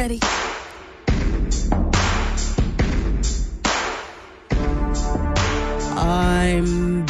ready? I'm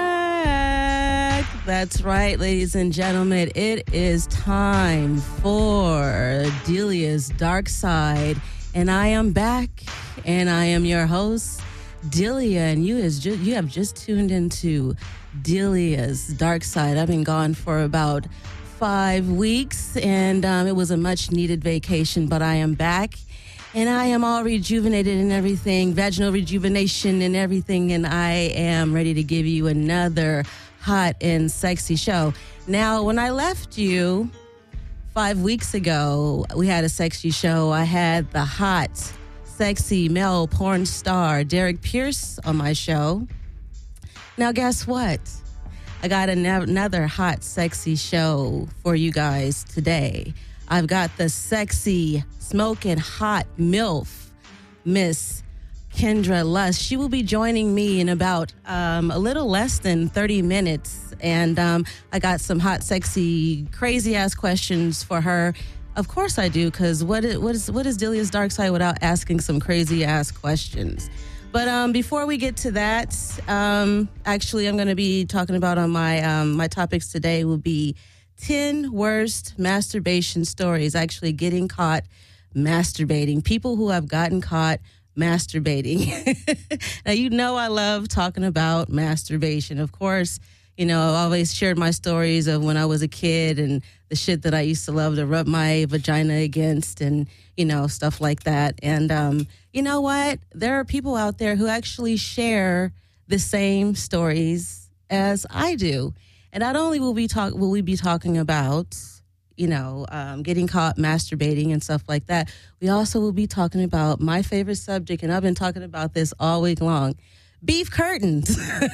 back. That's right, ladies and gentlemen. It is time for Delia's Dark Side. And I am back, and I am your host, Delia. And you have just tuned into Delia's Dark Side. I've been gone for about 5 weeks, and it was a much-needed vacation, but I am back. And I am all rejuvenated and everything, vaginal rejuvenation and everything, and I am ready to give you another hot and sexy show. Now, when I left you 5 weeks ago, we had a sexy show. I had the hot, sexy male porn star, Derek Pierce, on my show. Now, guess what? I got another hot, sexy show for you guys today. I've got the sexy, smoking hot MILF, Miss Kendra Lust. She will be joining me in about a little less than 30 minutes. And I got some hot, sexy, crazy-ass questions for her. Of course I do, because what is Delia's Dark Side without asking some crazy-ass questions? But before we get to that, actually, I'm going to be talking about on my topics today will be 10 worst masturbation stories, actually getting caught masturbating. People who have gotten caught masturbating. Now, you know I love talking about masturbation. Of course, you know, I've always shared my stories of when I was a kid and the shit that I used to love to rub my vagina against and, you know, stuff like that. And you know what? There are people out there who actually share the same stories as I do. And not only will we be talking about, you know, getting caught masturbating and stuff like that, we also will be talking about my favorite subject, and I've been talking about this all week long, beef curtains.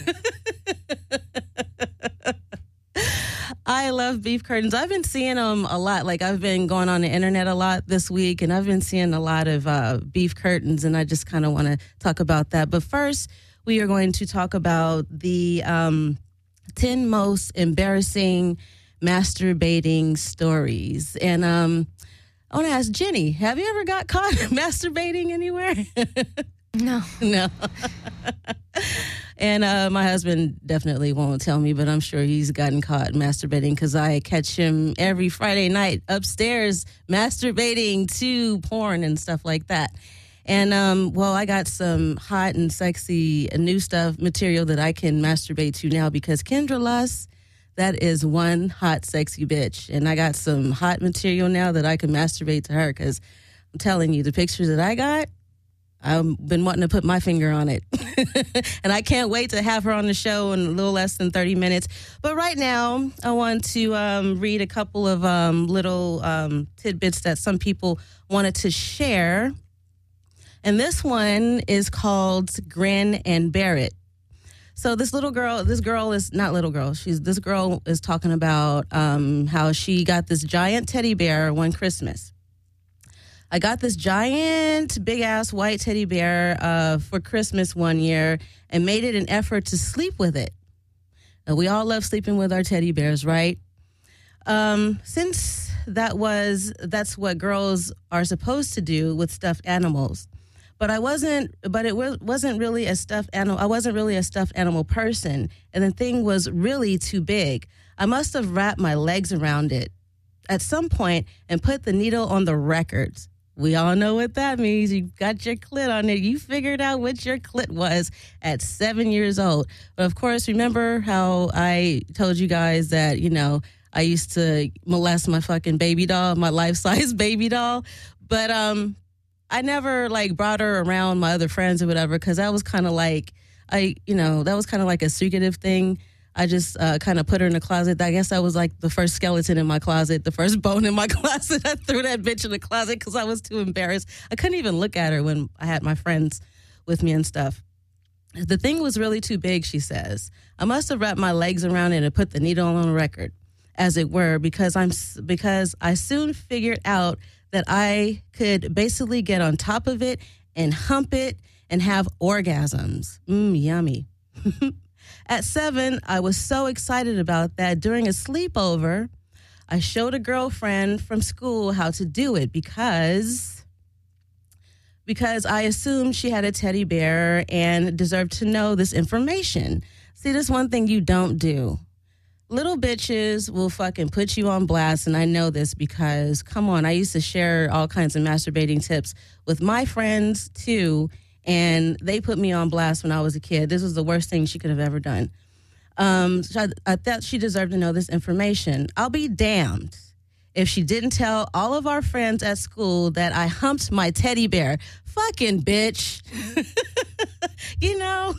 I love beef curtains. I've been seeing them a lot. Like, I've been going on the internet a lot this week, and I've been seeing a lot of beef curtains, and I just kind of want to talk about that. But first, we are going to talk about the 10 most embarrassing masturbating stories. And I want to ask Jenny, have you ever got caught masturbating anywhere? No. No. And my husband definitely won't tell me, but I'm sure he's gotten caught masturbating because I catch him every Friday night upstairs masturbating to porn and stuff like that. And, well, I got some hot and sexy new stuff, material that I can masturbate to now because Kendra Lust, that is one hot, sexy bitch. And I got some hot material now that I can masturbate to her because I'm telling you, the pictures that I got, I've been wanting to put my finger on it. And I can't wait to have her on the show in a little less than 30 minutes. But right now, I want to read a couple of little tidbits that some people wanted to share. And this one is called Grin and Bear It. So this girl is talking about how she got this giant teddy bear one Christmas. I got this giant, big-ass white teddy bear for Christmas one year and made it an effort to sleep with it. Now, we all love sleeping with our teddy bears, right? Since that's what girls are supposed to do with stuffed animals. But it wasn't really a stuffed animal. I wasn't really a stuffed animal person, and the thing was really too big. I must have wrapped my legs around it at some point and put the needle on the records. We all know what that means. You got your clit on it. You figured out what your clit was at 7 years old. But of course, remember how I told you guys that, you know, I used to molest my fucking baby doll, my life-size baby doll. But I never like brought her around my other friends or whatever because that was kind of like a secretive thing. I just kind of put her in the closet. I guess that was like the first skeleton in my closet, the first bone in my closet. I threw that bitch in the closet because I was too embarrassed. I couldn't even look at her when I had my friends with me and stuff. The thing was really too big, she says. I must have wrapped my legs around it and put the needle on the record, as it were, because I soon figured out that I could basically get on top of it and hump it and have orgasms. Yummy. At 7, I was so excited about that. During a sleepover, I showed a girlfriend from school how to do it because because I assumed she had a teddy bear and deserved to know this information. See, there's one thing you don't do. Little bitches will fucking put you on blast, and I know this because, come on, I used to share all kinds of masturbating tips with my friends, too, and they put me on blast when I was a kid. This was the worst thing she could have ever done. So I thought she deserved to know this information. I'll be damned if she didn't tell all of our friends at school that I humped my teddy bear. Fucking bitch. You know?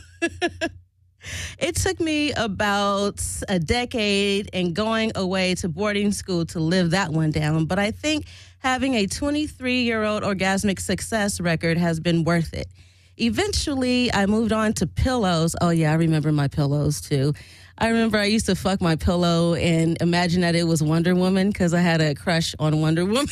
It took me about a decade and going away to boarding school to live that one down, but I think having a 23-year-old orgasmic success record has been worth it. Eventually, I moved on to pillows. Oh, yeah, I remember my pillows, too. I remember I used to fuck my pillow and imagine that it was Wonder Woman because I had a crush on Wonder Woman.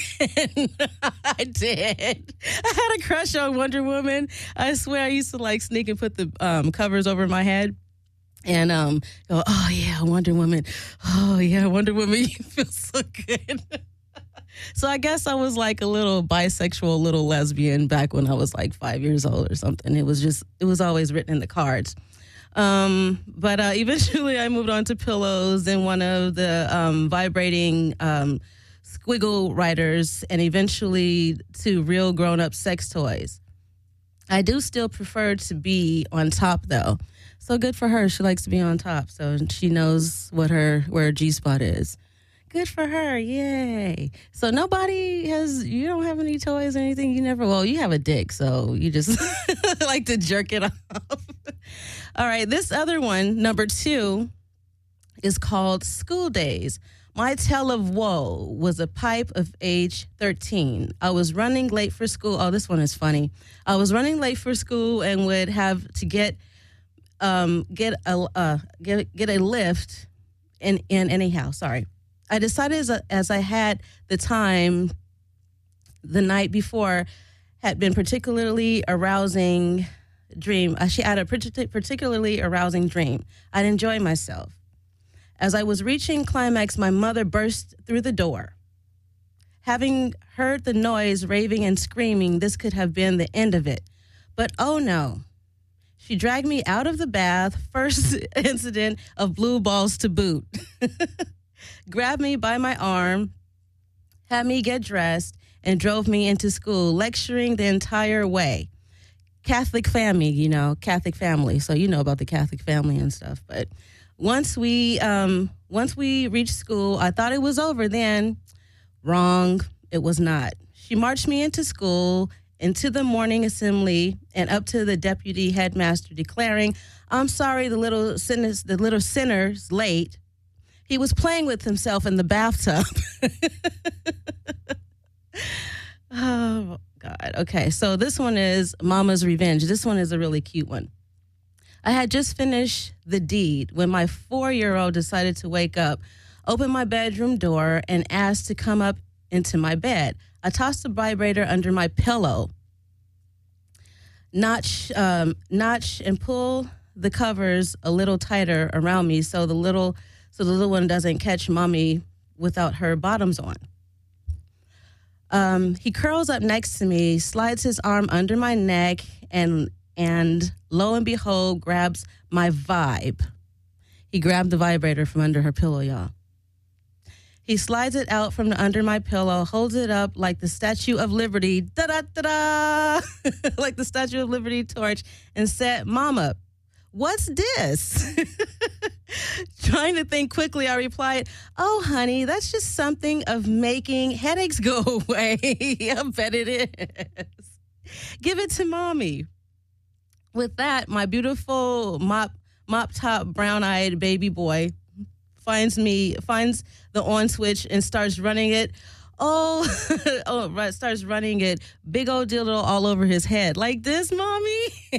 I did. I had a crush on Wonder Woman. I swear I used to like sneak and put the covers over my head and go, oh, yeah, Wonder Woman. Oh, yeah, Wonder Woman, you feel so good. So I guess I was like a little bisexual, little lesbian back when I was like 5 years old or something. It was always written in the cards. But eventually I moved on to pillows and one of the vibrating squiggle writers and eventually to real grown-up sex toys. I do still prefer to be on top, though. So good for her. She likes to be on top, so she knows where her G-spot is. Good for her. Yay. So you don't have any toys or anything? You have a dick, so you just like to jerk it off. All right, this other one, number 2, is called School Days. My tale of woe was a pipe of age 13. I was running late for school. Oh, this one is funny. I was running late for school and would have to get a lift in anyhow. Sorry. I decided as I had the time the night before had been particularly arousing dream. She had a particularly arousing dream. I'd enjoy myself. As I was reaching climax, my mother burst through the door. Having heard the noise, raving and screaming, this could have been the end of it. But oh no. She dragged me out of the bath, first incident of blue balls to boot. Grabbed me by my arm, had me get dressed, and drove me into school, lecturing the entire way. Catholic family, Catholic family. So you know about the Catholic family and stuff. But once we reached school, I thought it was over then. Wrong. It was not. She marched me into school, into the morning assembly, and up to the deputy headmaster declaring, I'm sorry, the little sinner's late. He was playing with himself in the bathtub. Oh, God. Okay, so this one is Mama's Revenge. This one is a really cute one. I had just finished the deed when my 4-year-old decided to wake up, opened my bedroom door, and asked to come up into my bed. I tossed the vibrator under my pillow, notch and pull the covers a little tighter around me so the little one doesn't catch mommy without her bottoms on. He curls up next to me, slides his arm under my neck, and lo and behold, grabs my vibe. He grabbed the vibrator from under her pillow, y'all. He slides it out from under my pillow, holds it up like the Statue of Liberty, da-da-da-da, like the Statue of Liberty torch, and said, Mama, what's this? Trying to think quickly, I replied, oh, honey, that's just something of making headaches go away. I bet it is. Give it to mommy. With that, my beautiful mop-top, brown-eyed baby boy finds the on switch and starts running it. Starts running it. Big old dildo all over his head. Like this, mommy?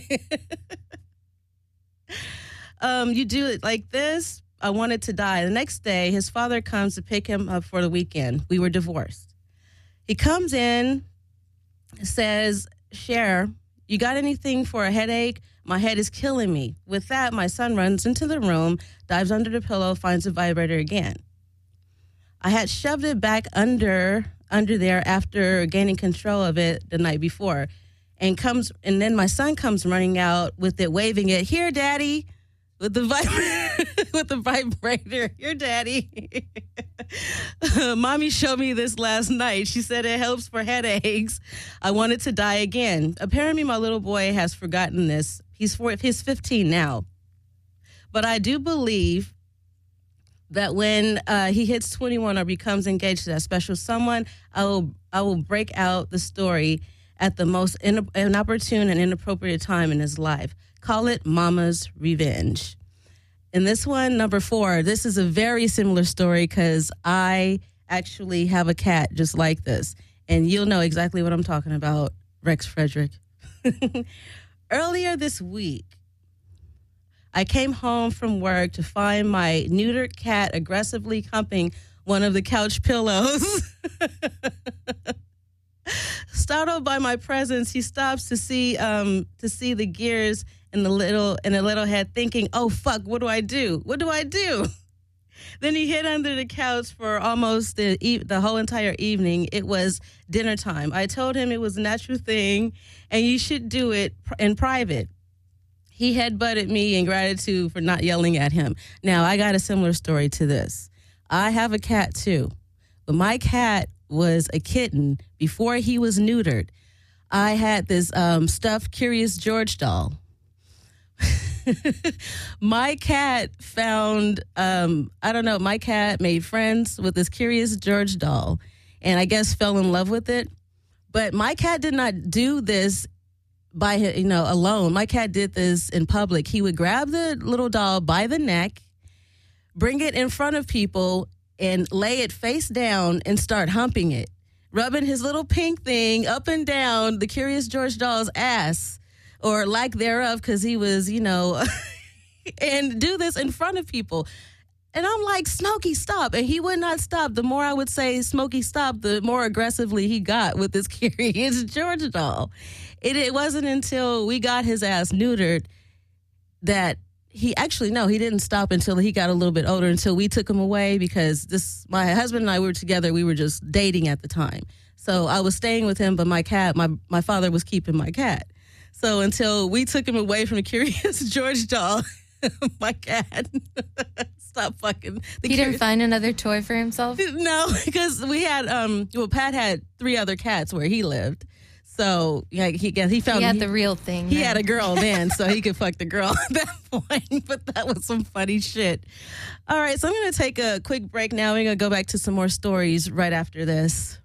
You do it like this? I wanted to die. The next day, his father comes to pick him up for the weekend. We were divorced. He comes in, says, Cher, you got anything for a headache? My head is killing me. With that, my son runs into the room, dives under the pillow, finds the vibrator again. I had shoved it back under there after gaining control of it the night before. and then my son comes running out with it, waving it, "Here, Daddy," with the with the vibrator. "Here, Daddy." Mommy showed me this last night. She said it helps for headaches. I wanted to die again. Apparently, my little boy has forgotten this. He's 15 now. But I do believe that when he hits 21 or becomes engaged to that special someone, I will break out the story at the most inopportune and inappropriate time in his life. Call it Mama's Revenge. And this one, number 4, this is a very similar story because I actually have a cat just like this. And you'll know exactly what I'm talking about, Rex Frederick. Earlier this week, I came home from work to find my neutered cat aggressively humping one of the couch pillows. Startled by my presence, he stops to see the gears in a little head, thinking, "Oh fuck, what do I do? What do I do?" Then he hid under the couch for almost the whole entire evening. It was dinner time. I told him it was a natural thing, and you should do it in private. He headbutted me in gratitude for not yelling at him. Now, I got a similar story to this. I have a cat too, but my cat was a kitten before he was neutered. I had this stuffed Curious George doll. My cat found, my cat made friends with this Curious George doll and I guess fell in love with it. But my cat did not do this alone. My cat did this in public. He would grab the little doll by the neck, bring it in front of people, and lay it face down and start humping it, rubbing his little pink thing up and down the Curious George doll's ass, or lack thereof, because he was, and do this in front of people. And I'm like, "Smokey, stop." And he would not stop. The more I would say, "Smokey, stop," the more aggressively he got with this Curious George doll. It wasn't until we got his ass neutered that he didn't stop until he got a little bit older, until we took him away, because my husband and I were together. We were just dating at the time. So I was staying with him, but my cat, my father was keeping my cat. So until we took him away from the Curious George doll, my cat stopped fucking. He didn't find another toy for himself? No, because we had, Pat had 3 other cats where he lived. So he found the real thing. He had a girl then, so he could fuck the girl at that point. But that was some funny shit. All right, so I'm going to take a quick break now. We're going to go back to some more stories right after this.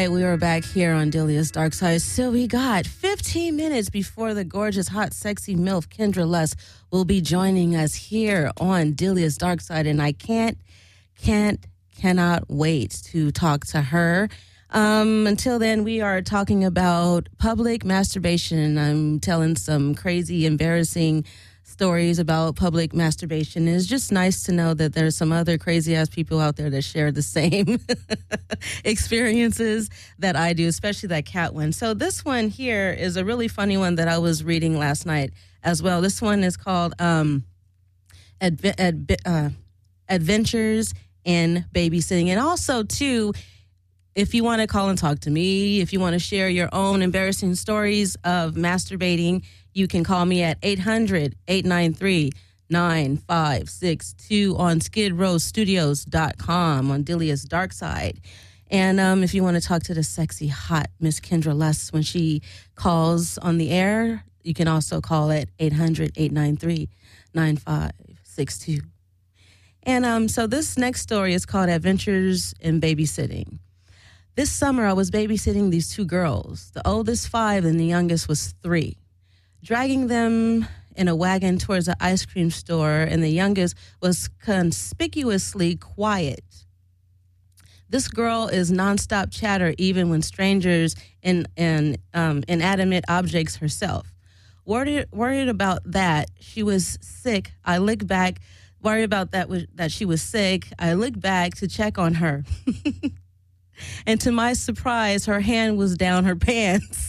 right, we are back here on Delia's Dark Side. So we got 15 minutes before the gorgeous, hot, sexy MILF Kendra Lust will be joining us here on Delia's Dark Side, and I cannot wait to talk to her. Until then, we are talking about public masturbation. I'm telling some crazy, embarrassing stories about public masturbation. It's just nice to know that there's some other crazy-ass people out there that share the same experiences that I do, especially that cat one. So this one here is a really funny one that I was reading last night as well. This one is called Adventures in Babysitting. And also, too, if you want to call and talk to me, if you want to share your own embarrassing stories of masturbating, you can call me at 800-893-9562 on skidrowstudios.com on Delia's Dark Side. And if you want to talk to the sexy, hot Miss Kendra Lust when she calls on the air, you can also call at 800-893-9562. And so this next story is called Adventures in Babysitting. This summer, I was babysitting these two girls. The oldest 5 and the youngest was 3. Dragging them in a wagon towards an ice cream store, and the youngest was conspicuously quiet. This girl is nonstop chatter, even when strangers and inanimate objects herself. Worried about that, she was sick. I look back, worried about that she was sick. I look back to check on her. And to my surprise, her hand was down her pants.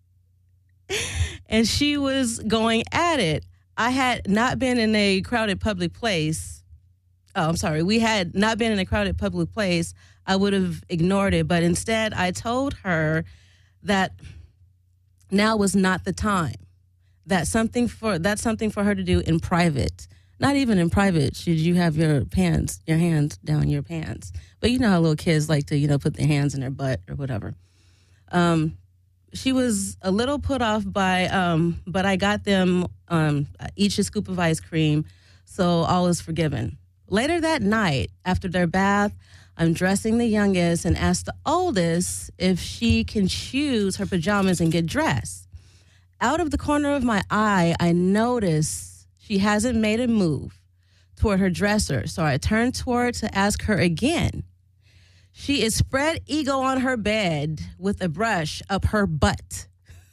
And she was going at it. I had not been in a crowded public place. Oh, I'm sorry. We had not been in a crowded public place. I would have ignored it. But instead, I told her that now was not the time. That's something for her to do in private. Not even in private should you have your hands down your pants. But you know how little kids like to, put their hands in their butt or whatever. She was a little put off by, but I got them each a scoop of ice cream, so all is forgiven. Later that night, after their bath, I'm dressing the youngest and ask the oldest if she can choose her pajamas and get dressed. Out of the corner of my eye, I notice she hasn't made a move toward her dresser, so I turn toward to ask her again. She is spread eagle on her bed with a brush up her butt.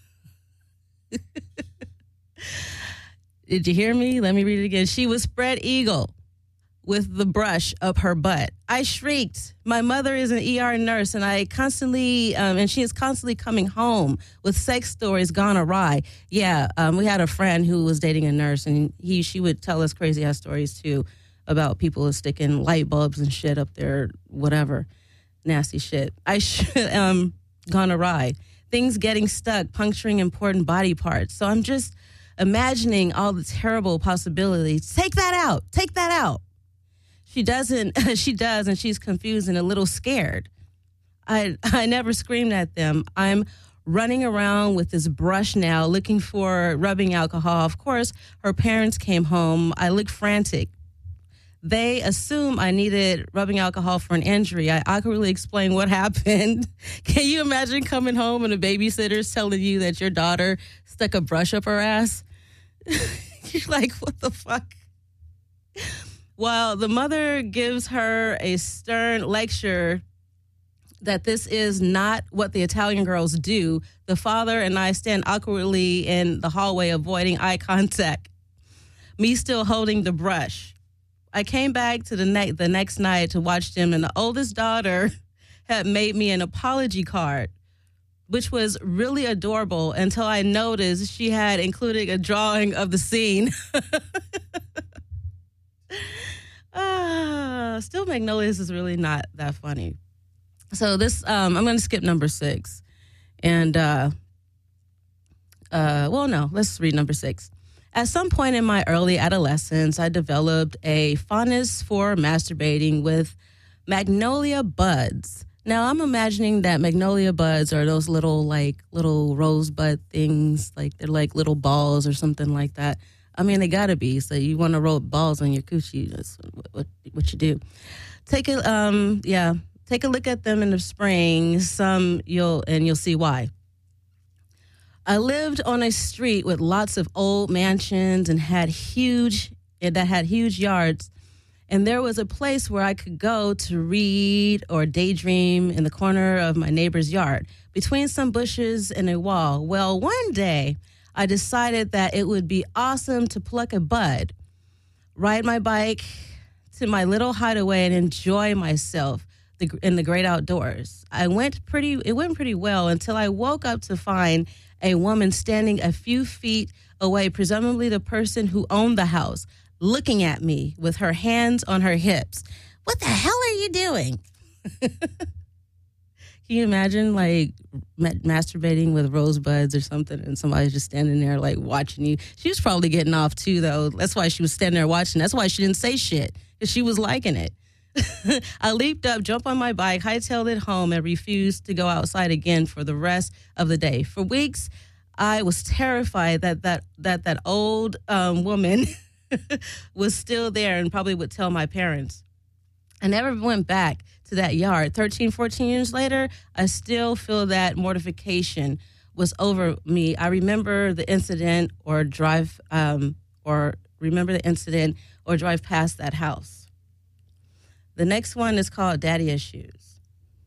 Did you hear me? Let me read it again. She was spread eagle with the brush up her butt. I shrieked. My mother is an ER nurse, and she is constantly coming home with sex stories gone awry. Yeah, we had a friend who was dating a nurse, and she would tell us crazy ass stories too about people sticking light bulbs and shit up there, whatever. Nasty shit. Gone awry. Things getting stuck, puncturing important body parts. So I'm just imagining all the terrible possibilities. Take that out. Take that out. She doesn't. She does, and she's confused and a little scared. I never screamed at them. I'm running around with this brush now, looking for rubbing alcohol. Of course, her parents came home. I look frantic. They assume I needed rubbing alcohol for an injury. I awkwardly explain what happened. Can you imagine coming home and a babysitter's telling you that your daughter stuck a brush up her ass? You're like, what the fuck? Well, the mother gives her a stern lecture that this is not what the Italian girls do. The father and I stand awkwardly in the hallway, avoiding eye contact. Me still holding the brush. I came back to the next night to watch them, and the oldest daughter had made me an apology card, which was really adorable until I noticed she had included a drawing of the scene. Still Magnolias is really not that funny. So this, I'm going to skip number 6. And, let's read number 6. At some point in my early adolescence, I developed a fondness for masturbating with magnolia buds. Now, I'm imagining that magnolia buds are those little rosebud things, like they're like little balls or something like that. I mean, they gotta be. So you want to roll balls on your coochie? That's what you do. Take it. Take a look at them in the spring. Some you'll see why. I lived on a street with lots of old mansions and had huge yards. And there was a place where I could go to read or daydream in the corner of my neighbor's yard, between some bushes and a wall. Well, one day I decided that it would be awesome to pluck a bud, ride my bike to my little hideaway, and enjoy myself in the great outdoors. It went pretty well until I woke up to find a woman standing a few feet away, presumably the person who owned the house, looking at me with her hands on her hips. What the hell are you doing? Can you imagine, like, masturbating with rosebuds or something, and somebody's just standing there, like, watching you? She was probably getting off, too, though. That's why she was standing there watching. That's why she didn't say shit, because she was liking it. I leaped up, jumped on my bike, hightailed it home, and refused to go outside again for the rest of the day. For weeks, I was terrified that old woman was still there and probably would tell my parents. I never went back to that yard. 13, 14 years later, I still feel that mortification was over me. I remember the incident or drive past that house. The next one is called Daddy Issues.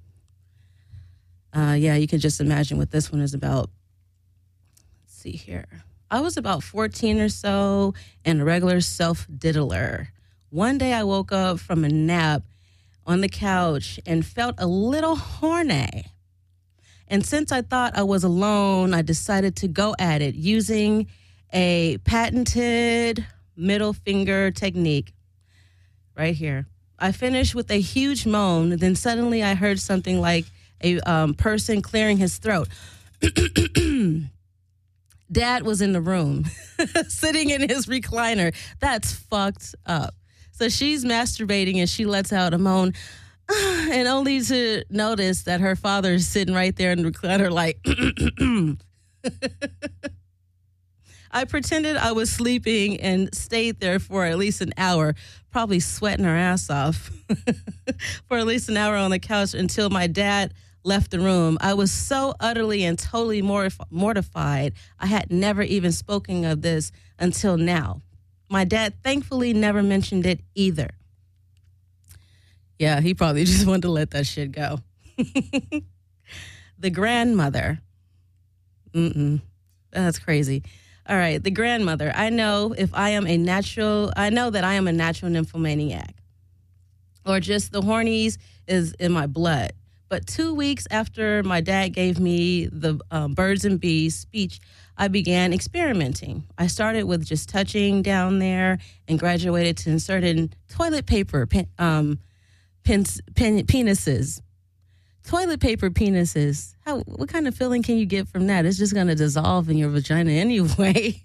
You can just imagine what this one is about. Let's see here. I was about 14 or so and a regular self-diddler. One day I woke up from a nap on the couch and felt a little horny. And since I thought I was alone, I decided to go at it using a patented middle finger technique right here. I finished with a huge moan. Then suddenly I heard something like a person clearing his throat. Dad was in the room, sitting in his recliner. That's fucked up. So she's masturbating and she lets out a moan, and only to notice that her father is sitting right there in the recliner like, I pretended I was sleeping and stayed there for at least an hour, probably sweating her ass off for at least an hour on the couch until my dad left the room. I was so utterly and totally mortified. I had never even spoken of this until now. My dad thankfully never mentioned it either. Yeah, he probably just wanted to let that shit go. The grandmother. That's crazy. All right, the grandmother. I know that I am a natural nymphomaniac. Or just the hornies is in my blood. But 2 weeks after my dad gave me the birds and bees speech, I began experimenting. I started with just touching down there and graduated to inserting toilet paper penises. Toilet paper penises. What kind of feeling can you get from that? It's just going to dissolve in your vagina anyway.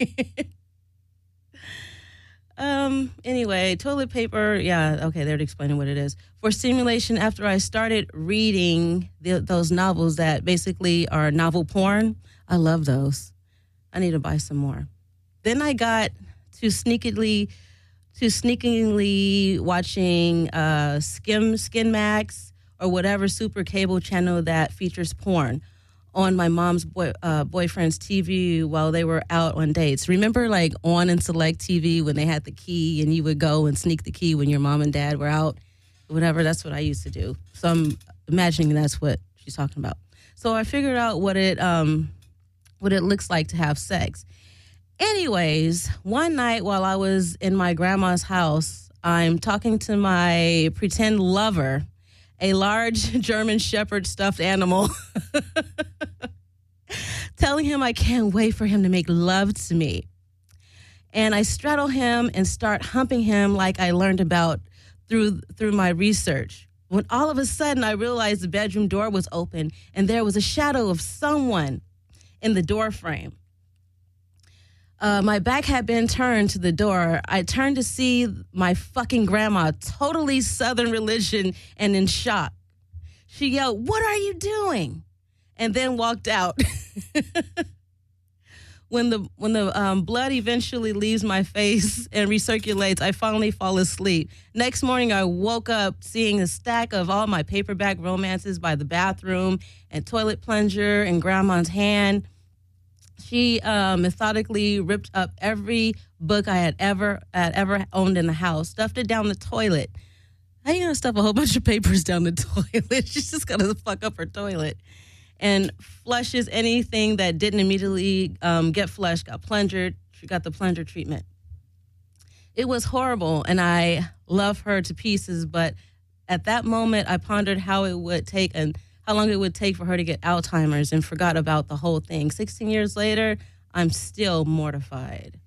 Anyway, toilet paper. Yeah, okay, they're explaining what it is. For stimulation, after I started reading those novels that basically are novel porn, I love those. I need to buy some more. Then I got to sneakily watching Skin Max or whatever super cable channel that features porn on my mom's boyfriend's TV while they were out on dates. Remember, like, On and Select TV when they had the key and you would go and sneak the key when your mom and dad were out? Whatever, that's what I used to do. So I'm imagining that's what she's talking about. So I figured out what it looks like to have sex. Anyways, one night while I was in my grandma's house, I'm talking to my pretend lover, a large German Shepherd stuffed animal, telling him I can't wait for him to make love to me. And I straddle him and start humping him like I learned about through my research. When all of a sudden I realized the bedroom door was open and there was a shadow of someone in the door frame. My back had been turned to the door. I turned to see my fucking grandma, totally Southern religion and in shock. She yelled, "What are you doing?" And then walked out. when the blood eventually leaves my face and recirculates, I finally fall asleep. Next morning, I woke up seeing a stack of all my paperback romances by the bathroom and toilet plunger in Grandma's hand. She methodically ripped up every book I had ever owned in the house, stuffed it down the toilet. How you gonna stuff a whole bunch of papers down the toilet? She's just gonna fuck up her toilet. And flushes anything that didn't immediately get flushed, got plungered. She got the plunger treatment. It was horrible, and I love her to pieces, but at that moment, I pondered how it would take and how long it would take for her to get Alzheimer's and forgot about the whole thing. 16 years later, I'm still mortified.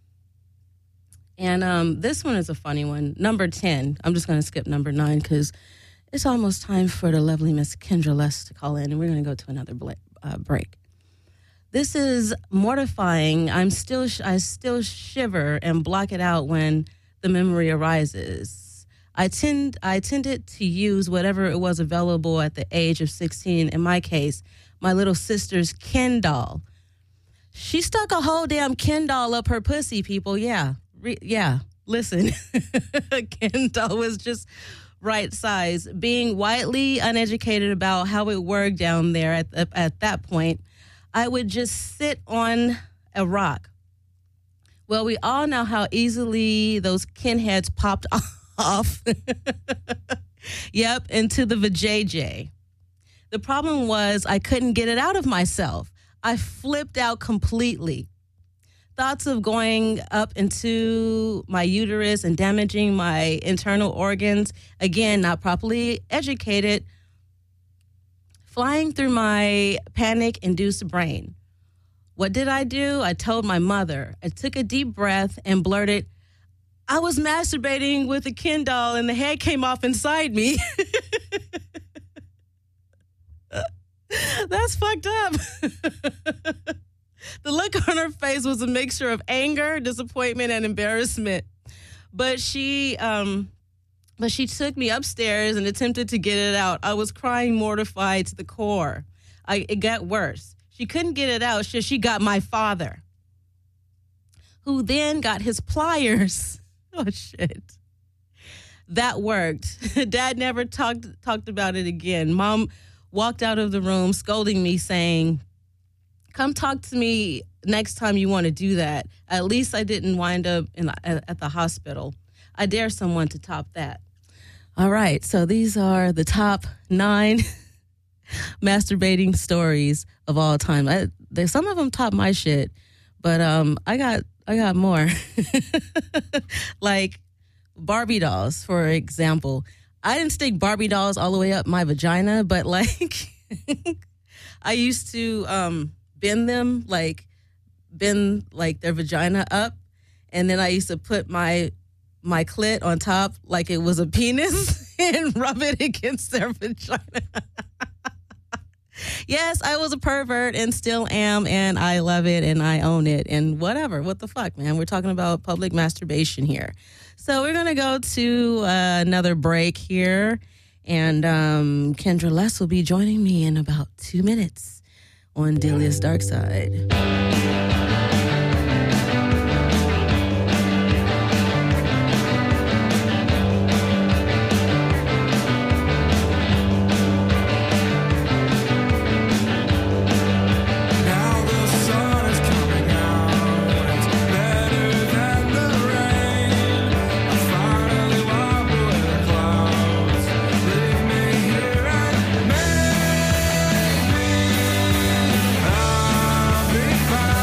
And this one is a funny one. Number 10. I'm just going to skip number 9 because it's almost time for the lovely Miss Kendra Less to call in, and we're going to go to another break. This is mortifying. I still shiver and block it out when the memory arises. I tended to use whatever it was available at the age of 16. In my case, my little sister's Ken doll. She stuck a whole damn Ken doll up her pussy, people. Yeah. Listen, Ken doll was just right size. Being widely uneducated about how it worked down there at that point, I would just sit on a rock. Well, we all know how easily those Ken heads popped off. Yep, into the vajayjay. The problem was I couldn't get it out of myself. I flipped out completely. Thoughts of going up into my uterus and damaging my internal organs, again, not properly educated, flying through my panic-induced brain. What did I do? I told my mother. I took a deep breath and blurted, I was masturbating with a Ken doll and the head came off inside me. That's fucked up. The look on her face was a mixture of anger, disappointment, and embarrassment. But she took me upstairs and attempted to get it out. I was crying, mortified to the core. It got worse. She couldn't get it out, so she got my father, who then got his pliers. Oh, shit. That worked. Dad never talked about it again. Mom walked out of the room scolding me, saying, come talk to me next time you want to do that. At least I didn't wind up at the hospital. I dare someone to top that. All right, so these are the top 9 masturbating stories of all time. Some of them top my shit, but I got more. Like Barbie dolls, for example. I didn't stick Barbie dolls all the way up my vagina, but like I used to bend their vagina up, and then I used to put my clit on top like it was a penis and rub it against their vagina. Yes, I was a pervert and still am, and I love it and I own it and whatever. What the fuck, man? We're talking about public masturbation here. So we're going to go to another break here, and Kendra Less will be joining me in about 2 minutes on Delia's Dark Side. Fine.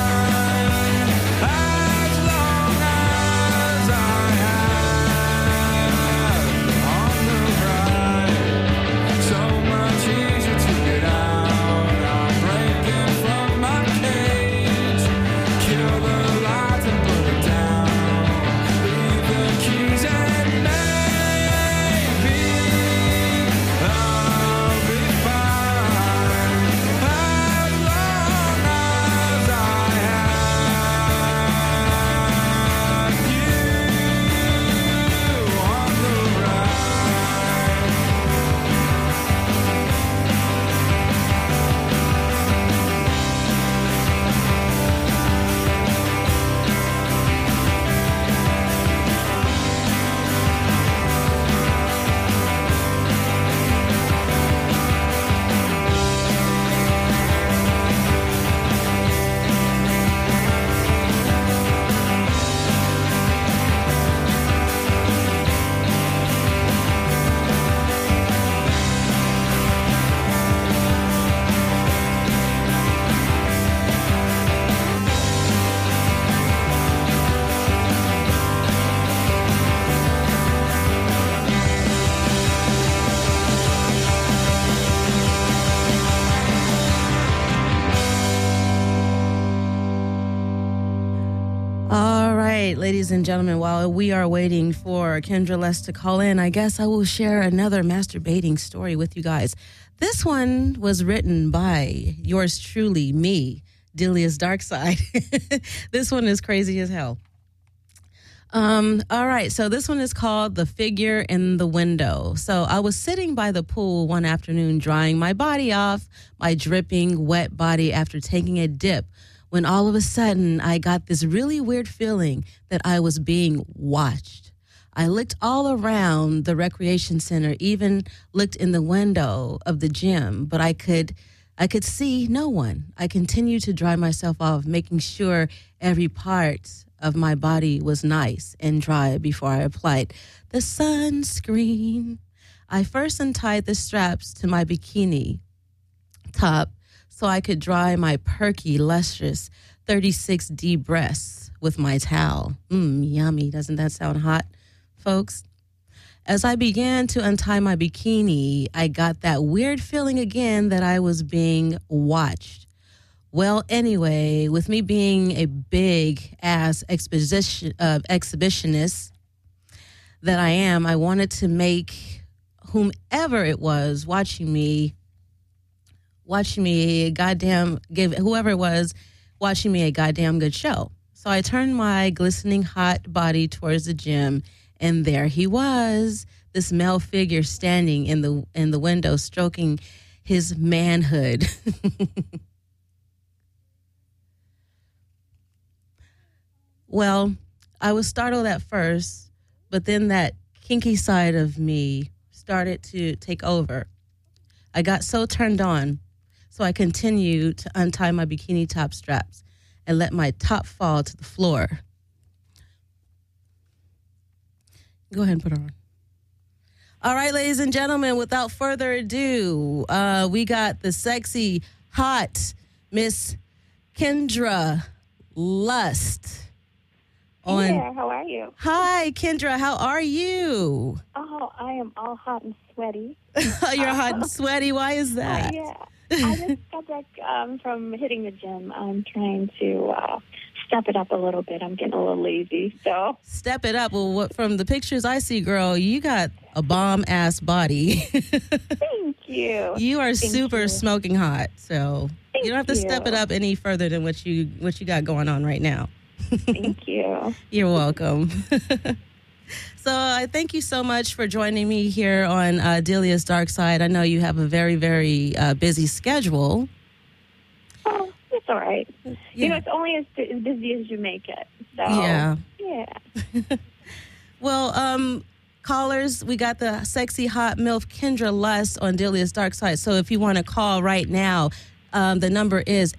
right, ladies and gentlemen, while we are waiting for Kendra Les to call in, I guess I will share another masturbating story with you guys. This one was written by yours truly, me, Delia's Dark Side. This one is crazy as hell. All right, so this one is called The Figure in the Window. So I was sitting by the pool one afternoon drying my body off, my dripping, wet body after taking a dip, when all of a sudden I got this really weird feeling that I was being watched. I looked all around the recreation center, even looked in the window of the gym, but I could see no one. I continued to dry myself off, making sure every part of my body was nice and dry before I applied the sunscreen. I first untied the straps to my bikini top so I could dry my perky, lustrous 36D breasts with my towel. Yummy. Doesn't that sound hot, folks? As I began to untie my bikini, I got that weird feeling again that I was being watched. Well, anyway, with me being a big-ass exhibitionist that I am, I wanted to make whomever it was watching me a goddamn, give whoever it was watching me a goddamn good show. So I turned my glistening hot body towards the gym, and there he was, this male figure standing in the window, stroking his manhood. Well, I was startled at first, but then that kinky side of me started to take over. I got so turned on, so I continued to untie my bikini top straps and let my top fall to the floor. Go ahead and put her on. All right, ladies and gentlemen, without further ado, we got the sexy, hot Miss Kendra Lust. Hey, how are you? Hi, Kendra. How are you? Oh, I am all hot and sweaty. You're hot and sweaty. Why is that? Yeah. I just got back from hitting the gym. I'm trying to step it up a little bit. I'm getting a little lazy, so. Step it up. Well, from the pictures I see, girl, you got a bomb-ass body. Thank you. You are super smoking hot, so you don't have to step it up any further than what you got going on right now. Thank you. You're welcome. So I thank you so much for joining me here on Delia's Dark Side. I know you have a very, very busy schedule. Oh, it's all right. Yeah. You know, it's only as busy as you make it. So, yeah. Well, callers, we got the sexy, hot MILF Kendra Lust on Delia's Dark Side. So if you want to call right now, the number is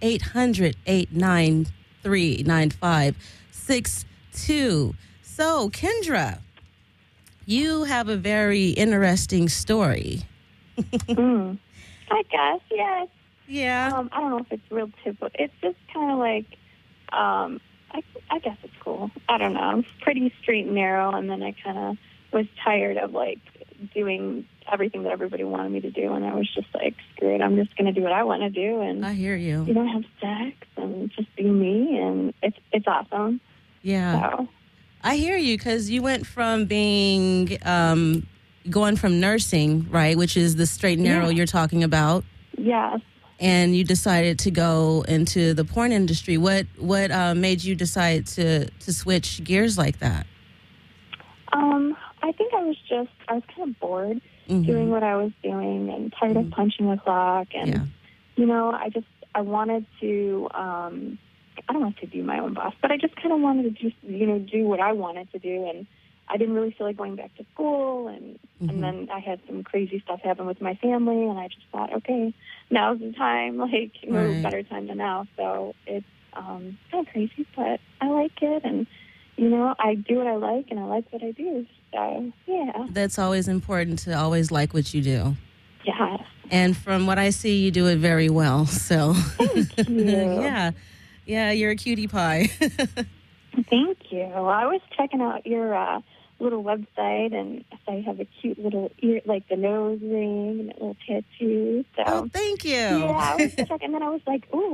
800-893-9562. So, Kendra, you have a very interesting story. I guess, yes. Yeah. I don't know if it's real typical. It's just kind of like, I guess it's cool. I don't know. It's pretty straight and narrow, and then I kind of was tired of, like, doing everything that everybody wanted me to do, and I was just like, screw it, I'm just going to do what I want to do, and I hear you. You know, have sex and just be me, and it's awesome. Yeah. So. I hear you, because you went from being, going from nursing, right, which is the straight and narrow you're talking about. Yes. And you decided to go into the porn industry. What made you decide to switch gears like that? I think I was kind of bored doing what I was doing and tired of punching the clock. And, you know, I wanted to, I don't want to be my own boss, but I just kind of wanted to just, you know, do what I wanted to do. And I didn't really feel like going back to school. And then I had some crazy stuff happen with my family. And I just thought, okay, now's the time, like, no better time than now. So it's kind of crazy, but I like it. And, you know, I do what I like and I like what I do. So, yeah. That's always important, to always like what you do. Yeah. And from what I see, you do it very well. So, thank you. Yeah, you're a cutie pie. Thank you. Well, I was checking out your little website, and I have a cute little ear, like the nose ring and a little tattoo. So. Oh, thank you. Yeah, I was checking, and then I was like, ooh,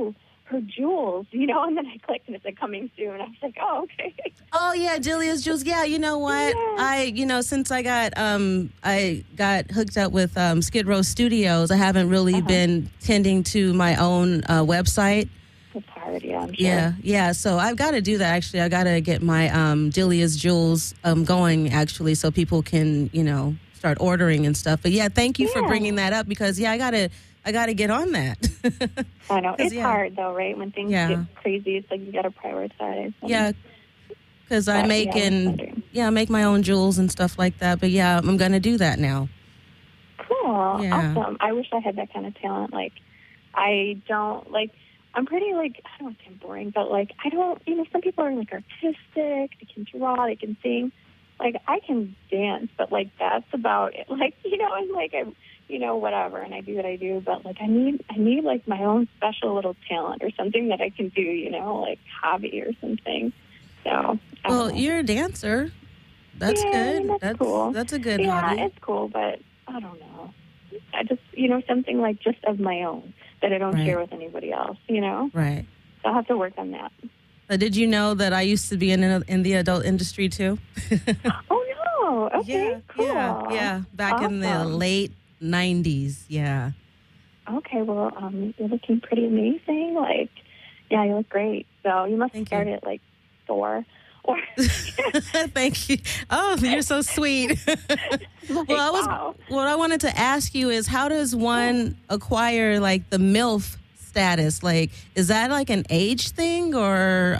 her jewels, you know, and then I clicked and it said coming soon. I was like, oh, okay. Oh yeah, Delia's Jewels. Yeah, you know what? Yeah. Since I got hooked up with Skid Row Studios, I haven't really been tending to my own website. It's hard, yeah, I'm sure. Yeah. So I've got to do that. Actually, I got to get my Delia's Jewels going actually, so people can start ordering and stuff. But yeah, thank you for bringing that up because I gotta get on that. I know it's hard though, right? When things get crazy, it's like you got to prioritize. Yeah. Because I make make my own jewels and stuff like that. But yeah, I'm gonna do that now. Cool, yeah. Awesome. I wish I had that kind of talent. Like, I don't like. I'm pretty like I don't want to say I'm boring, but like I don't. Some people are like artistic. They can draw. They can sing. Like I can dance, but like that's about it. Like and like I. Whatever, and I do what I do, but like I need like my own special little talent or something that I can do, like hobby or something. So, well, you're a dancer. That's good. That's cool. That's a good hobby. Yeah, it's cool, but I don't know. I just, something like just of my own that I don't share with anybody else, Right. So I'll have to work on that. Did you know that I used to be in the adult industry too? Oh no! Okay, cool. Yeah. Back in the late 90s, yeah. Okay, well, you're looking pretty amazing. Like, yeah, you look great. So you must start at like 4. Or Thank you. Oh, you're so sweet. What I wanted to ask you is, how does one acquire like the MILF status? Like, is that like an age thing or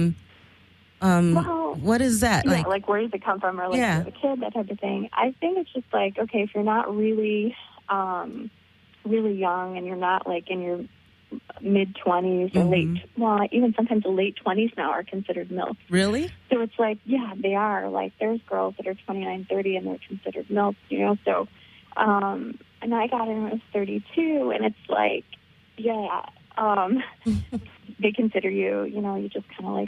what is that? Yeah, like where does it come from, or like you're a kid, that type of thing. I think it's just like, okay, if you're not really, really young and you're not like in your mid-20s or even sometimes the late 20s now are considered MILF. Really? So it's like, yeah, they are. Like there's girls that are 29, 30 and they're considered MILF, So, and I got in when I was 32 and it's like, they consider you, you just kind of like,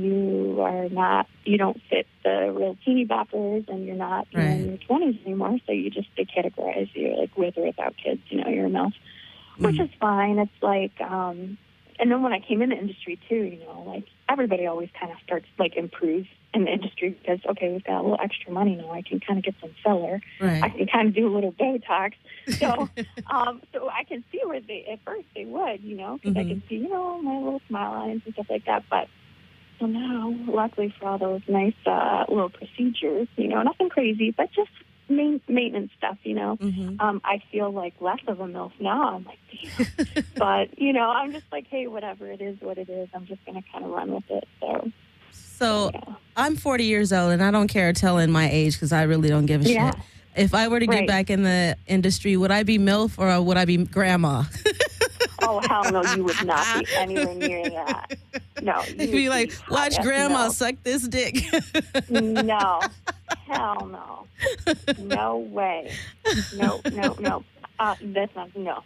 you don't fit the real teeny boppers and you're not in your 20s anymore. So they categorize you like with or without kids, you're a MILF, which is fine. It's like, and then when I came in the industry too, like everybody always kind of starts like improves in the industry because, okay, we've got a little extra money now. I can kind of get some filler. Right. I can kind of do a little Botox. So, so I can see where at first they would, because I can see, my little smile lines and stuff like that. But so now, luckily for all those nice little procedures, nothing crazy, but just maintenance stuff, I feel like less of a MILF now. I'm like, damn. But, I'm just like, hey, whatever, it is what it is. I'm just going to kind of run with it. So I'm 40 years old, and I don't care telling my age because I really don't give a shit. If I were to get back in the industry, would I be MILF or would I be grandma? Oh, hell no, you would not be anywhere near that. No. You'd be like, watch grandma suck this dick. No. Hell no. No way. No. That's not, no.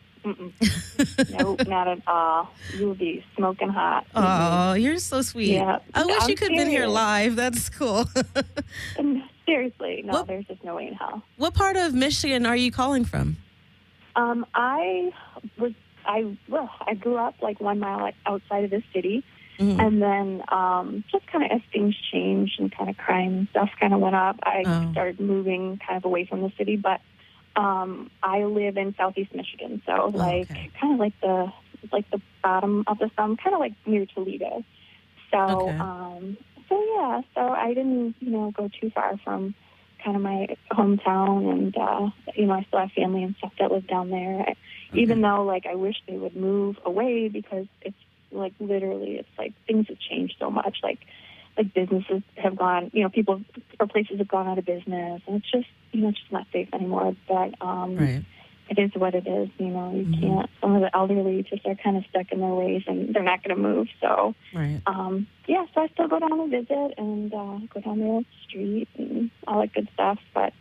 No, not at all. You would be smoking hot. Oh, you're so sweet. Yeah. I wish you could have been here live. That's cool. Seriously. No, there's just no way in hell. What part of Michigan are you calling from? I grew up like 1 mile outside of the city. Mm-hmm. And then just kind of as things changed and kind of crime and stuff kind of went up, I started moving kind of away from the city. But I live in southeast Michigan, so kind of like the bottom of the thumb, kind of like near Toledo. So so I didn't go too far from kind of my hometown, and I still have family and stuff that live down there. Even though like I wish they would move away because it's like literally it's like things have changed so much. Like businesses have gone, people or places have gone out of business, and it's just it's just not safe anymore. But it is what it is. You can't. Some of the elderly just are kind of stuck in their ways, and they're not going to move. So so I still go down and visit and go down the street and all that good stuff. But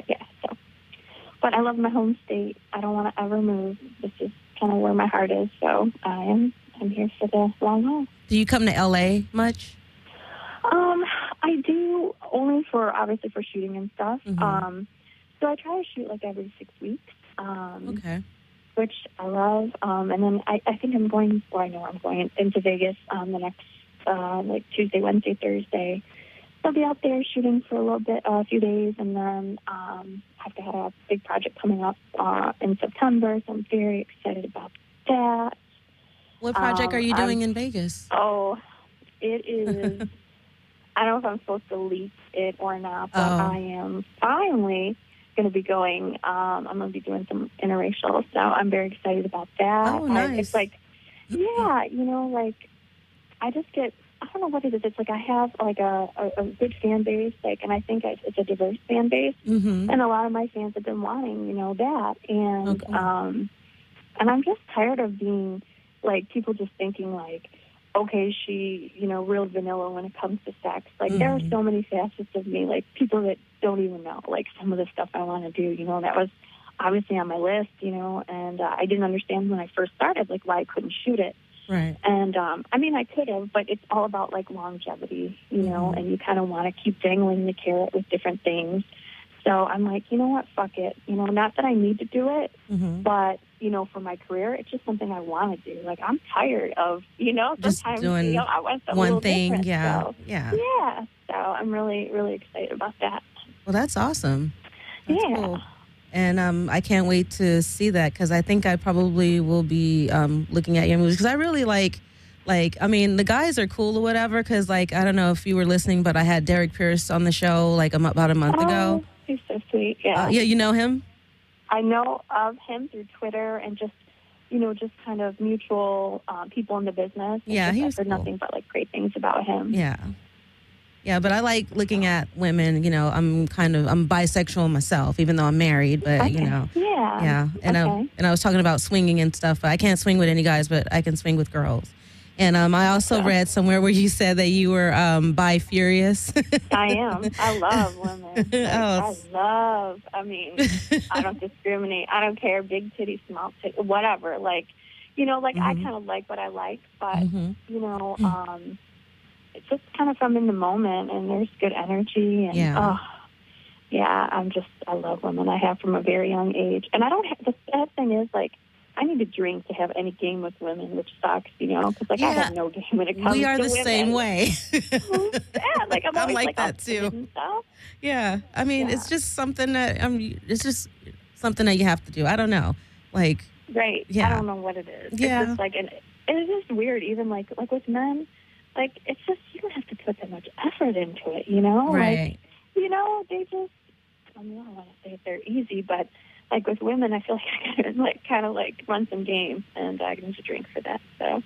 I love my home state. I don't want to ever move. This is kind of where my heart is. So I'm here for the long haul. Do you come to LA much? I do, only obviously for shooting and stuff. So I try to shoot like every 6 weeks. Okay. which I love. And then I think I'm going, or I know I'm going into Vegas the next, like Tuesday, Wednesday, Thursday. I'll be out there shooting for a little bit, a few days, and then have to have a big project coming up in September, so I'm very excited about that. What project are you doing in Vegas? Oh, it is, I don't know if I'm supposed to leak it or not, but I am finally going to be going, I'm going to be doing some interracial, so I'm very excited about that. Oh, nice. It's like, yeah, you know, like, I just get, I don't know what it is. It's like I have like a good fan base, like, and I think it's a diverse fan base, and a lot of my fans have been wanting, you know, that, and and I'm just tired of being like people just thinking like, okay, she, you know, real vanilla when it comes to sex. Like there are so many facets of me, like people that don't even know, like some of the stuff I want to do. You know, that was obviously on my list, you know, and I didn't understand when I first started, like why I couldn't shoot it. Right. And, I mean, I could have, but it's all about, like, longevity, you know, and you kind of want to keep dangling the carrot with different things. So I'm like, you know what, fuck it. You know, not that I need to do it, but, you know, for my career, it's just something I want to do. Like, I'm tired of, you know, just doing you know, I want something one thing, so, yeah. So I'm really, really excited about that. Well, that's awesome. That's cool. And I can't wait to see that because I think I probably will be looking at your movies because I really like, I mean, the guys are cool or whatever because, like, I don't know if you were listening, but I had Derek Pierce on the show, like, about a month ago. He's so sweet, yeah. Yeah, you know him? I know of him through Twitter and just, you know, just kind of mutual people in the business. Yeah, he was I've heard nothing but, like, great things about him. Yeah. Yeah, but I like looking at women, you know, I'm bisexual myself, even though I'm married, but, you know. Yeah. Yeah. And, I was talking about swinging and stuff. I can't swing with any guys, but I can swing with girls. And I also read somewhere where you said that you were bi-furious. I am. I love women. Like, I mean, I don't discriminate. I don't care, big titty, small titty, whatever. Like, you know, like I kind of like what I like, but, you know, it's just kind of I'm in the moment and there's good energy and I love women. I have from a very young age. And I don't have, the sad thing is like I need to drink to have any game with women, which sucks, you know, because like I have no game when it comes to women. We are the same way. Like I'm like that too. Yeah. I mean, it's just something that it's just something that you have to do. I don't know. Like I don't know what it is. Yeah. It's just like, and it's just weird even like with men. Like, it's just, you don't have to put that much effort into it, you know? Right. Like, you know, they just, I mean, I don't want to say they're easy, but, like, with women, I feel like I gotta, like, kind of, like, run some game, and I need to drink for that, so.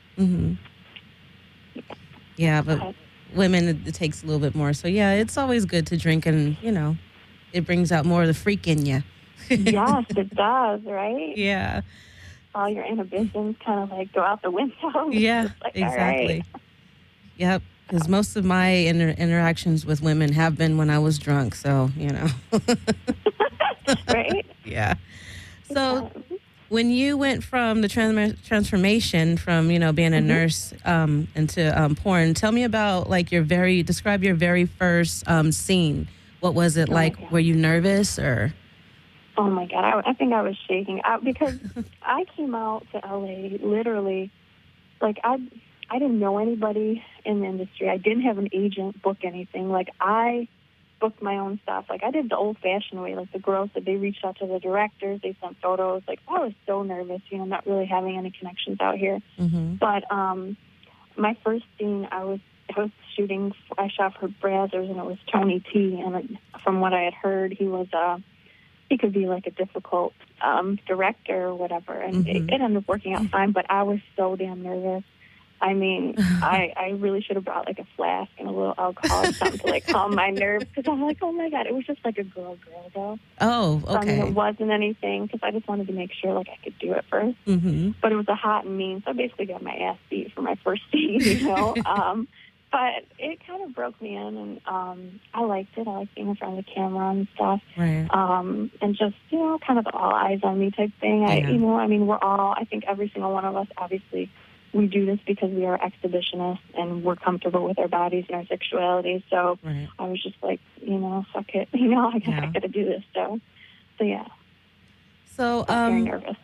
Yeah, but women, it takes a little bit more. So, yeah, it's always good to drink, and, you know, it brings out more of the freak in you. Yes, it does, right? Yeah. All your inhibitions kind of, like, go out the window. Yeah, like, exactly. Right. Yep, because most of my interactions with women have been when I was drunk, so, you know. Right? Yeah. So when you went from the transformation from, you know, being a nurse into porn, tell me about, like, describe your very first scene. What was it like? Were you nervous or? Oh, my God. I think I was shaking because I came out to L.A. literally, like, I didn't know anybody in the industry. I didn't have an agent book anything. Like, I booked my own stuff. Like, I did the old-fashioned way. Like, the girls said they reached out to the directors. They sent photos. Like, I was so nervous, you know, not really having any connections out here. But my first scene, I was shooting. I shot for Brazzers, and it was Tony T. And from what I had heard, he could be, like, a difficult director or whatever. And it ended up working out fine, but I was so damn nervous. I mean, I really should have brought, like, a flask and a little alcohol or something to, like, calm my nerves. Because I'm like, oh, my God. It was just, like, a girl, though. Oh, okay. So, I mean, it wasn't anything because I just wanted to make sure, like, I could do it first. But it was a hot and mean, so I basically got my ass beat for my first scene, you know. But it kind of broke me in, and I liked it. I liked being in front of the camera and stuff. Right. And just, you know, kind of all eyes on me type thing. You know, I mean, I think every single one of us, obviously, we do this because we are exhibitionists and we're comfortable with our bodies and our sexuality. So I was just like, you know, fuck it. You know, I got to do this. So yeah. So, very nervous.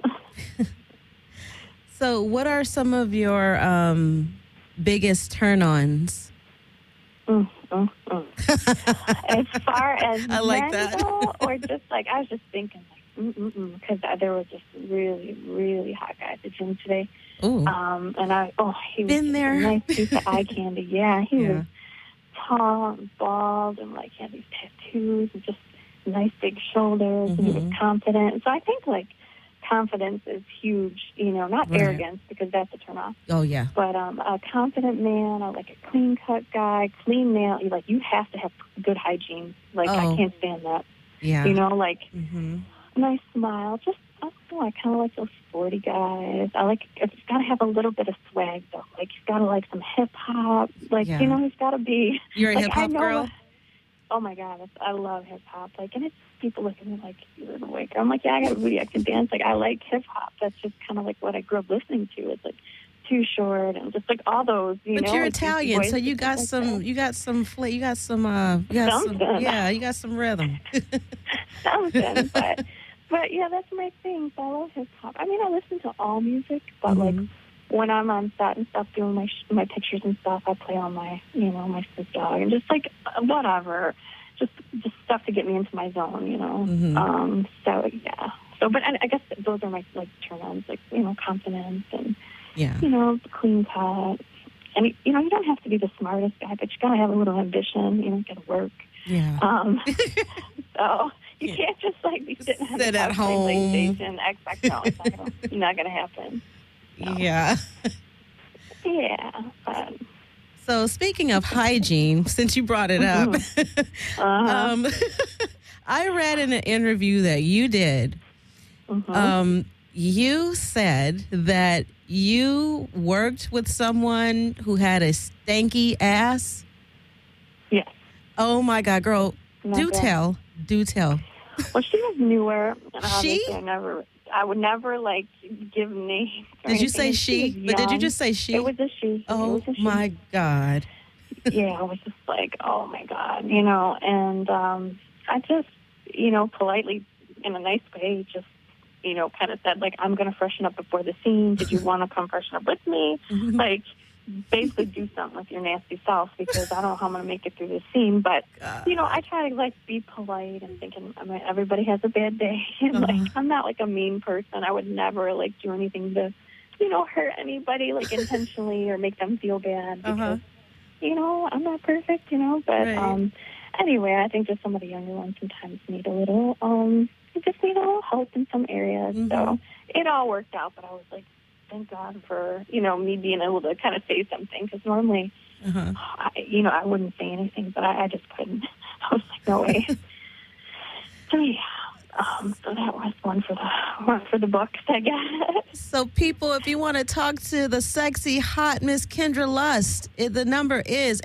So, what are some of your biggest turn-ons? As far as I like men that. go, or just like I was just thinking, like, because there was this really, really hot guy at the gym today. Ooh. And he was Been there. a nice piece of eye candy. Yeah, he was tall and bald, and like he had these tattoos and just nice big shoulders, and he was confident. So I think like confidence is huge, not arrogance, because that's a turn off. Oh, yeah. But a confident man, or like a clean cut guy, clean nail, you have to have good hygiene. Like, I can't stand that. Yeah. Nice smile. Just, I don't know, I kind of like those sporty guys. I like, it's got to have a little bit of swag, though. Like, he's got to like some hip hop. Like, he's got to be. You're a like, hip hop girl? Oh my God, I love hip hop. Like, and it's people look at me like, you're the waker. I'm like, yeah, I got a booty, I can dance. Like, I like hip hop. That's just kind of like what I grew up listening to. It's like Too Short and just like all those. But you're Italian, so you got some, you got some rhythm. Something, but yeah, that's my thing. So I love hip hop. I mean, I listen to all music, but like when I'm on set and stuff, doing my pictures and stuff, I play on my my Snoop Dogg and just like whatever, just stuff to get me into my zone, So yeah. So, but I guess those are my like turn-ons, like confidence and clean cut. And you don't have to be the smartest guy, but you gotta have a little ambition. Gotta work. Yeah. So you can't just like be sitting at home. PlayStation, Xbox. No, it's not gonna happen. No. Yeah. Yeah. So speaking of hygiene, since you brought it up, I read in an interview that you did. You said that you worked with someone who had a stanky ass. Yes. Oh my God, girl! Do tell. Well, she was newer. And I would never like give names. Did you say she? But did you just say she? It was a she. Oh my God. Yeah, I was just like, oh my God, and I just, politely, in a nice way, just, kind of said, like, I'm going to freshen up before the scene. Did you want to come freshen up with me? Like, basically do something with your nasty self, because I don't know how I'm going to make it through the scene. But, I try to, like, be polite and thinking, everybody has a bad day. And, like, I'm not, like, a mean person. I would never, like, do anything to, hurt anybody, like, intentionally or make them feel bad. Because, I'm not perfect, but right. Anyway, I think just some of the younger ones sometimes need a little, just need a little help in some areas. So it all worked out, but I was like, thank God for, me being able to kind of say something, because normally, I wouldn't say anything, but I just couldn't. I was like, no way. So yeah. So that was one for the books, I guess. So people, if you want to talk to the sexy, hot Miss Kendra Lust, the number is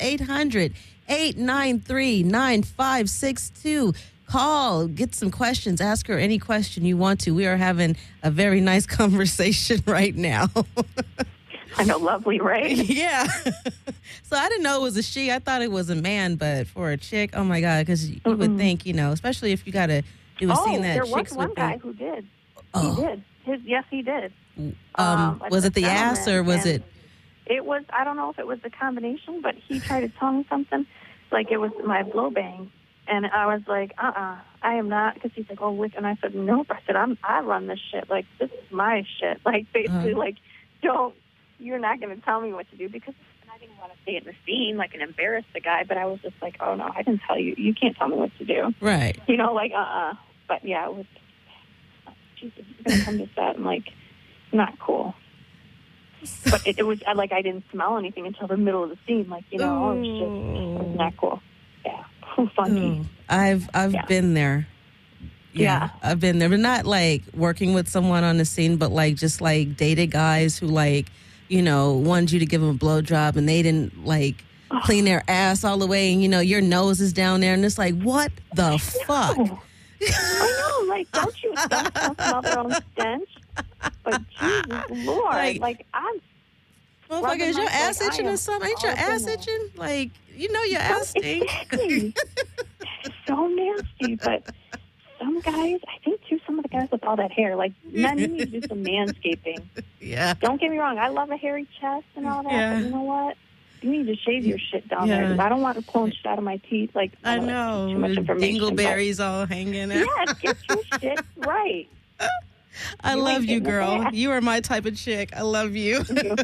800-893-9562. Call, get some questions, ask her any question you want to. We are having a very nice conversation right now. I know, lovely, right? Yeah. So I didn't know it was a she. I thought it was a man, but for a chick, oh my God, because you would think, especially if you got to do a scene that there chicks was one would guy be. who did. Oh. He did. Yes, he did. Was it the ass or was it? It was, I don't know if it was the combination, but he tried to tell me something, like it was my blow bang. And I was like, I am not, because he's like, oh, and I said, nope. I said, I run this shit. Like, this is my shit. Like, basically, like, you're not going to tell me what to do, because I didn't want to stay in the scene, like, and embarrass the guy, but I was just like, oh, no, I didn't tell you. You can't tell me what to do. Right. Like, But, yeah, it was, Jesus, you're going to come to set and, like, not cool. But it was, like, I didn't smell anything until the middle of the scene. Like, it was not cool. Yeah. Funky. I've been there. Yeah, I've been there, but not like working with someone on the scene, but like just like dated guys who like, wanted you to give them a blowjob and they didn't like clean their ass all the way, and your nose is down there, and it's like, what the fuck? I know, like, don't you smell their own stench? But Jesus Lord, like I'm. Motherfucker, is your ass itching or something? Ain't your ass itching? Like, your ass stinks. Exactly. It's so nasty, but some guys, I think too, some of the guys with all that hair. Like, men, you need to do some manscaping. Yeah. Don't get me wrong. I love a hairy chest and all that, but you know what? You need to shave your shit down there. I don't want it pulling shit out of my teeth. Like, I know. Too much information. Dingleberries all hanging out. Yeah, get your shit right. I love you, girl. You are my type of chick. I love you.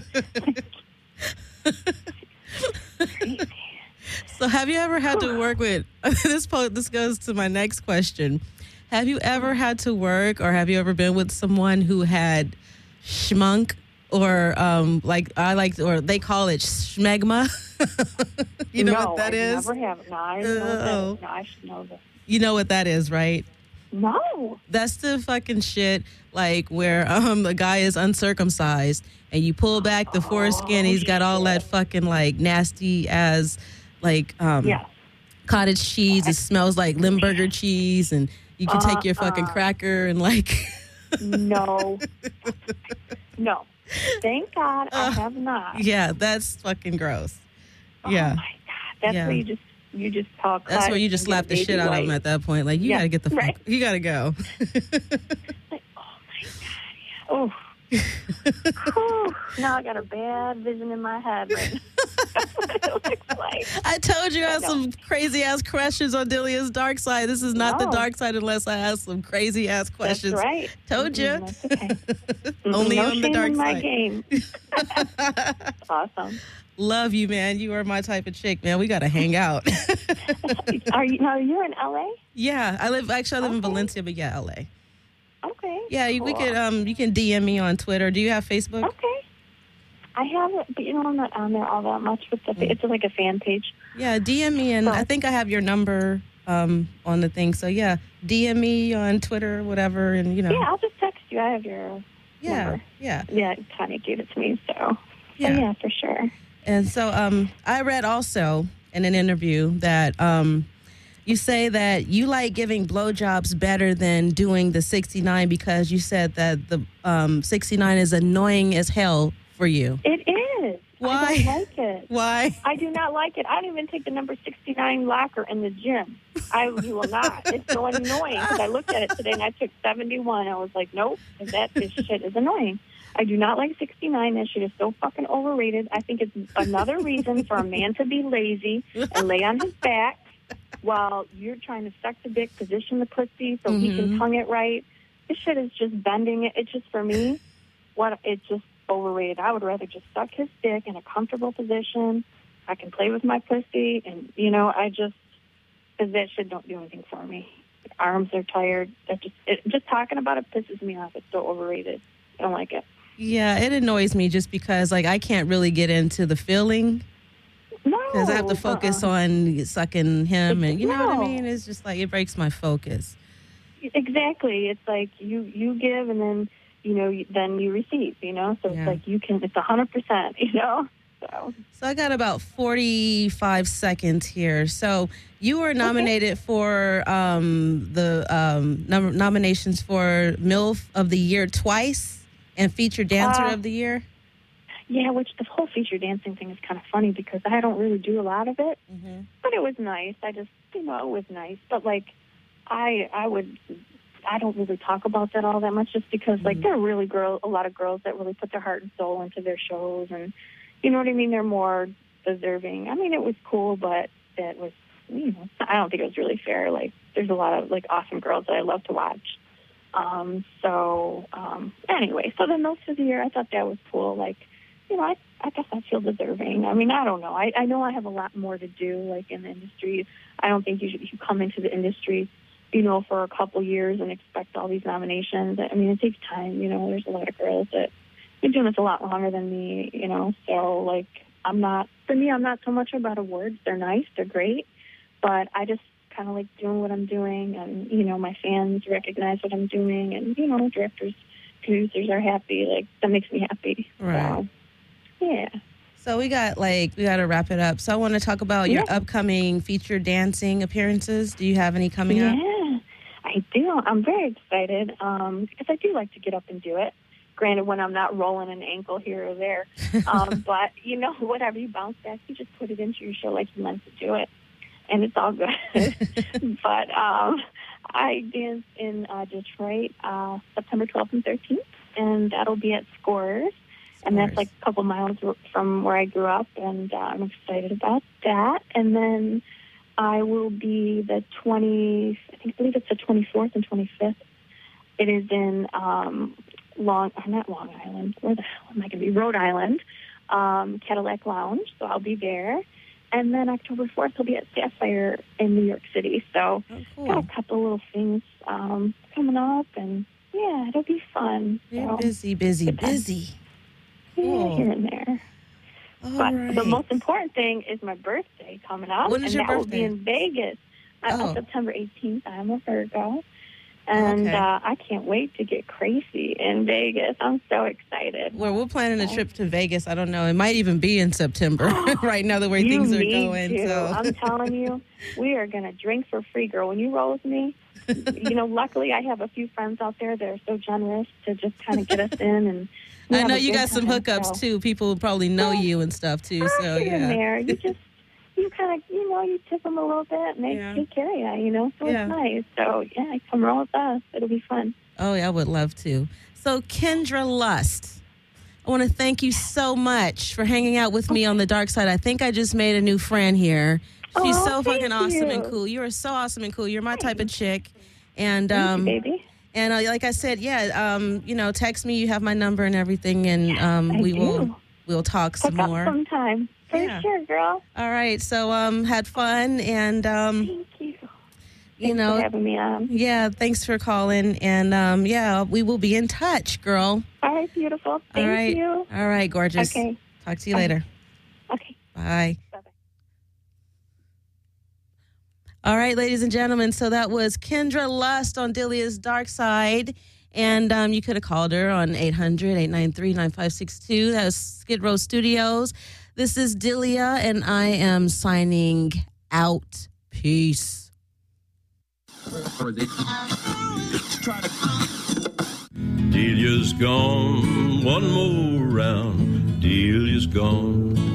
So have you ever had to work with, this goes to my next question. Have you ever had to work or have you ever been with someone who had schmunk or or they call it schmegma? You know what that is? No, I never have. No, I don't know what that is. No, I should know that. You know what that is, right? No. That's the fucking shit, like, where the guy is uncircumcised and you pull back the foreskin, he's got all that fucking, like, nasty ass, like, cottage cheese. It smells like Limburger cheese, and you can take your fucking cracker and, like... No. Thank God I have not. Yeah, that's fucking gross. Yeah. Oh, my God. That's where you just talk. That's where you just slap the shit out of him at that point. Like, you got to get the fuck... You got to go. Like, oh, my God. Oh. Now I got a bad vision in my head right now. That's what it looks like. I told you I have some crazy-ass questions on Delia's dark side. This is not the dark side unless I ask some crazy-ass questions. That's right. Told you. That's okay. Only on the dark in side. my game. Awesome. Love you, man. You are my type of chick, man. We got to hang out. You're in L.A.? Yeah. I live in Valencia, but yeah, L.A. Okay. Yeah, cool. we could. You can DM me on Twitter. Do you have Facebook? Okay. I have it, but I'm not on there all that much with the. It's like a fan page. Yeah, DM me, and I think I have your number on the thing. So yeah, DM me on Twitter, whatever, and Yeah, I'll just text you. I have your number. Yeah. Tanya gave it to me, so yeah, for sure. And so I read also in an interview that you say that you like giving blowjobs better than doing the 69 because you said that the 69 is annoying as hell for you. It is. Why? I don't like it. Why? I do not like it. I don't even take the number 69 locker in the gym. You will not. It's so annoying because I looked at it today and I took 71. I was like, nope, this shit is annoying. I do not like 69. That shit is so fucking overrated. I think it's another reason for a man to be lazy and lay on his back while you're trying to suck the dick, position the pussy so he can tongue it right. This shit is just bending it. It's just, for me, it's just overrated. I would rather just suck his dick in a comfortable position. I can play with my pussy, and, because that shit don't do anything for me. My arms are tired. Just talking about it pisses me off. It's so overrated. I don't like it. Yeah, it annoys me just because, like, I can't really get into the feeling. No. Because I have to focus on sucking him, and you know what I mean? It's just like, it breaks my focus. Exactly. It's like you give, and then, then you receive, so it's like it's 100%, So I got about 45 seconds here. So you were nominated for the nominations for MILF of the Year twice and Featured Dancer of the Year. Yeah, which the whole feature dancing thing is kind of funny because I don't really do a lot of it. But it was nice. I just, it was nice. But, like, I don't really talk about that all that much just because, like, there are really a lot of girls that really put their heart and soul into their shows, and you know what I mean? They're more deserving. I mean, it was cool, but it was, I don't think it was really fair. Like, there's a lot of, like, awesome girls that I love to watch. Anyway, so the MILF of the Year, I thought that was cool. Like, I guess I feel deserving. I mean, I don't know. I know I have a lot more to do, like, in the industry. I don't think you should come into the industry, for a couple years and expect all these nominations. I mean, it takes time. There's a lot of girls that been doing this a lot longer than me, So, like, I'm not so much about awards. They're nice. They're great. But I just kind of like doing what I'm doing. And, my fans recognize what I'm doing. And, directors, producers are happy. Like, that makes me happy. Right. So, yeah. So we got to wrap it up. So I want to talk about your upcoming featured dancing appearances. Do you have any coming up? Yeah, I do. I'm very excited because I do like to get up and do it. Granted, when I'm not rolling an ankle here or there. But, whatever you bounce back, you just put it into your show like you meant to do it. And it's all good. But I dance in Detroit September 12th and 13th, and that'll be at Scores. And that's like a couple miles from where I grew up, and I'm excited about that. And then I will be I believe it's the 24th and 25th. It is in not Long Island. Where the hell am I going to be? Rhode Island, Cadillac Lounge. So I'll be there. And then October 4th, I'll be at Sapphire in New York City. So got a couple little things coming up, and yeah, it'll be fun. You're busy. Yeah, here and there. But right. the most important thing is my birthday coming up. When is your birthday? Will be in Vegas on September 18th. I'm a Virgo. And I can't wait to get crazy in Vegas. I'm so excited. Well, we're planning a trip to Vegas. I don't know. It might even be in September right now, the way things are going. So. I'm telling you, we are going to drink for free, girl. When you roll with me, luckily I have a few friends out there that are so generous to just kind of get us in. And I know you got some hookups, too. People probably know you and stuff, too. So, here and there. You kind of, you tip them a little bit, and they take care of you, so it's nice. So, yeah, come roll with us. It'll be fun. Oh, yeah, I would love to. So, Kendra Lust, I want to thank you so much for hanging out with me on the dark side. I think I just made a new friend here. She's so fucking awesome and cool. You are so awesome and cool. You're my type of chick. And, thank you, baby. And like I said, text me. You have my number and everything, and we'll talk some more. Sometime. For sure, girl. All right. So had fun, and thank you. Thanks for having me on. Yeah, thanks for calling, and we will be in touch, girl. All right, beautiful. Thank you. All right, gorgeous. Okay. Talk to you later. Okay. Bye. Bye-bye. All right, ladies and gentlemen, so that was Kendra Lust on Delia's Dark Side. And you could have called her on 800-893-9562. That was Skid Row Studios. This is Delia, and I am signing out. Peace. Delia's gone, one more round. Delia's gone.